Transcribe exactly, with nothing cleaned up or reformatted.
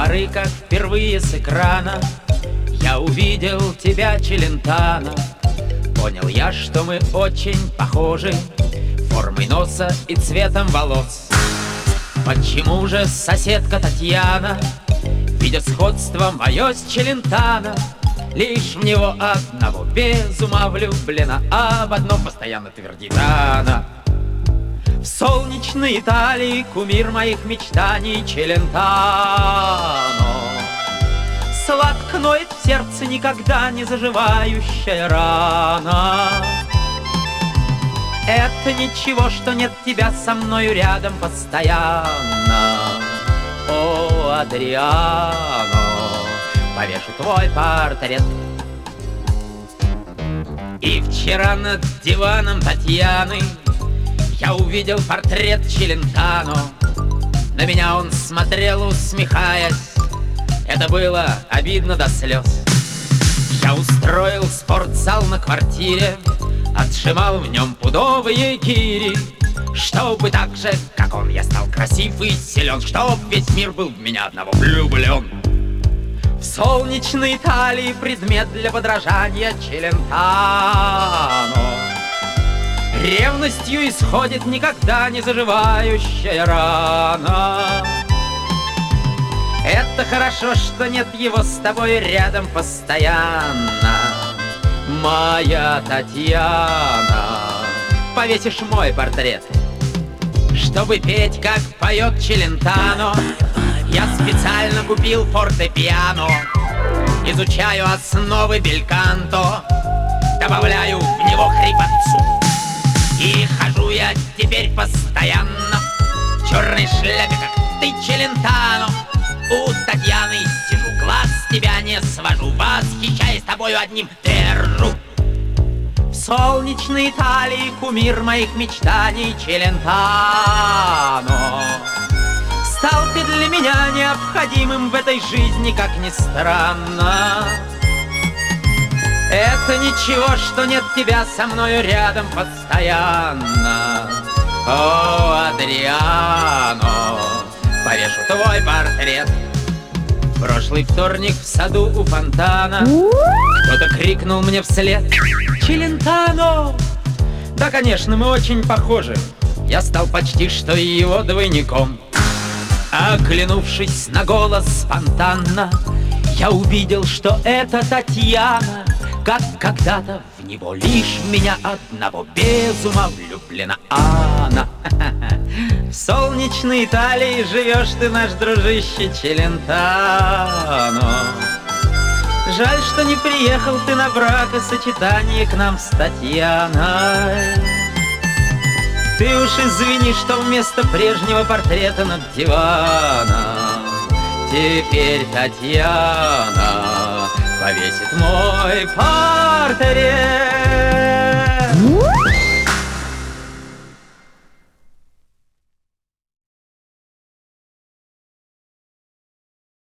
поры, как впервые с экрана я увидел тебя, Челентано. Понял я, что мы очень похожи формой носа и цветом волос. Почему же соседка Татьяна, видя сходство мое с Челентано, лишь в него одного без ума влюблена, а об одном постоянно твердит она? В солнечной Италии кумир моих мечтаний Челентано. Сладко ноет в сердце никогда не заживающая рана. Это ничего, что нет тебя со мною рядом постоянно. О, Адриано, повешу твой портрет. И вчера над диваном Татьяны я увидел портрет Челентано. На меня он смотрел, усмехаясь. Это было обидно до слез. Я устроил спортзал на квартире, отжимал в нем пудовые гири, чтобы так же, как он, я стал красив и силен, чтоб весь мир был в меня одного влюблен. В солнечной Италии предмет для подражания Челентано. Ревностью исходит никогда не заживающая рана. Это хорошо, что нет его с тобой рядом постоянно. Моя Татьяна, повесишь мой портрет. Чтобы петь, как поет Челентано, я специально купил фортепиано. Изучаю основы бельканто, добавляю в него хрипотцу. И хожу я теперь постоянно в черной шляпе, как ты, Челентано. У Татьяны сижу, глаз с тебя не свожу, восхищаясь тобою одним держу. В солнечной Италии кумир моих мечтаний Челентано. Стал ты для меня необходимым в этой жизни, как ни странно. Это ничего, что нет тебя со мною рядом постоянно. О, Адриано, повешу твой портрет. Прошлый вторник в саду у фонтана кто-то крикнул мне вслед: Челентано! Да, конечно, мы очень похожи. Я стал почти что и его двойником. Оглянувшись на голос спонтанно, я увидел, что это Татьяна, как когда-то в него лишь меня одного без ума влюблена она. В солнечной Италии живешь ты, наш дружище Челентано. Жаль, что не приехал ты на бракосочетание к нам с Татьяной. Ты уж извини, что вместо прежнего портрета над диваном теперь Татьяна повесит мой портрет.